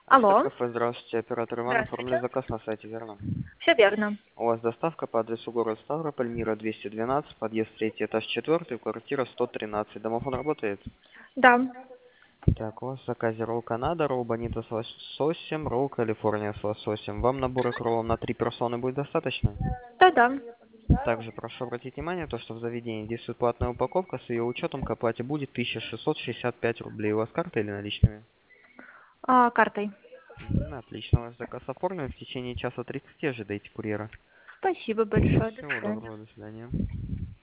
Алло, Кафе, здравствуйте. Оператор Иван оформили здравствуйте. заказ на сайте, верно? Все верно. У вас доставка по адресу город Ставрополь, Мира 212, подъезд 3, этаж 4, квартира 113. Домофон работает? Да, Так, у вас в заказе ролл Канада, ролл Бонита с лососем, ролл Калифорния с лососем. Вам набора к роллам на 3 персоны будет достаточно? да-да. Также прошу обратить внимание, то, что в заведении действует платная упаковка, с ее учетом к оплате будет 1665 рублей. У вас карта или наличными? Картой. Отлично, ваш заказ оформлен. В течение часа 30 ожидайте курьера. Спасибо большое. До Всего свидания. доброго, до свидания.